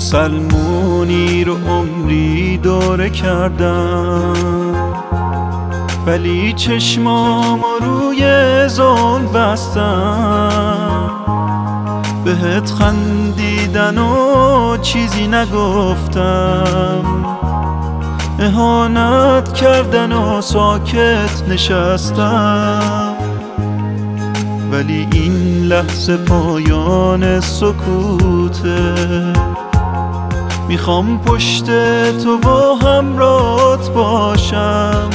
مسلمونی رو عمری دوره کردم، ولی چشمام روی ظلم بستم. بهت خندیدن و چیزی نگفتم، اهانت کردن و ساکت نشستم. ولی این لحظه پایان سکوته، میخوام پشت تو و همراهت باشم.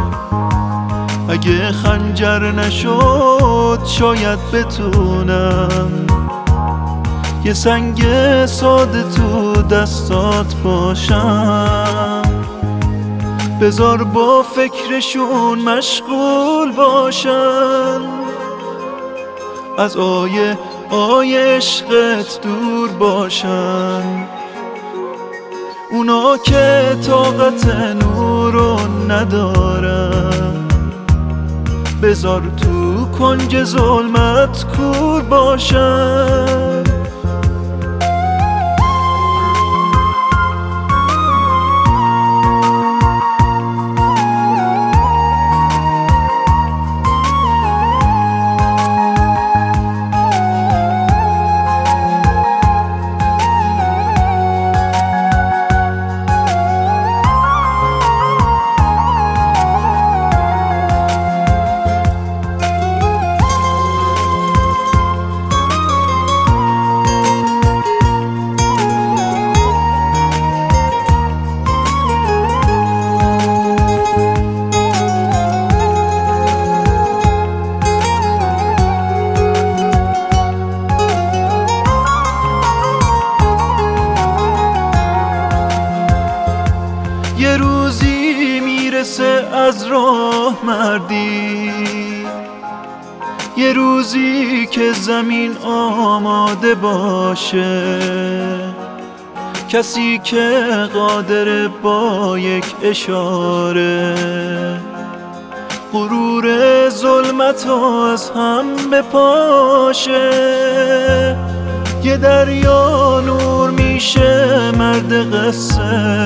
اگه خنجر نشد شاید بتونم یه سنگ ساده تو دستات باشم. بذار با فکرشون مشغول باشن، از آیه عشقت دور باشن. اونا که طاقت نورو ندارن، بذار تو کنج ظلمت کور باشن. یه روزی میرسه از راه مردی، یه روزی که زمین آماده باشه. کسی که قادر با یک اشاره غرور ظلمتو از هم بپاشه. یه دریا نور میشه مرد قصه،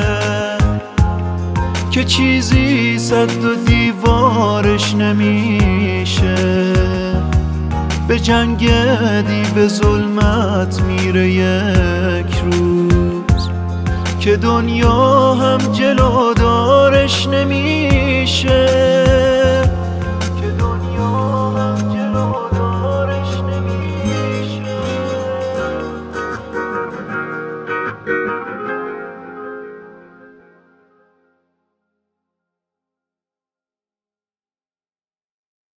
که چیزی صد و دیوارش نمیشه. به جنگ دیو ظلمت میره یک روز، که دنیا هم جلودارش نمیشه.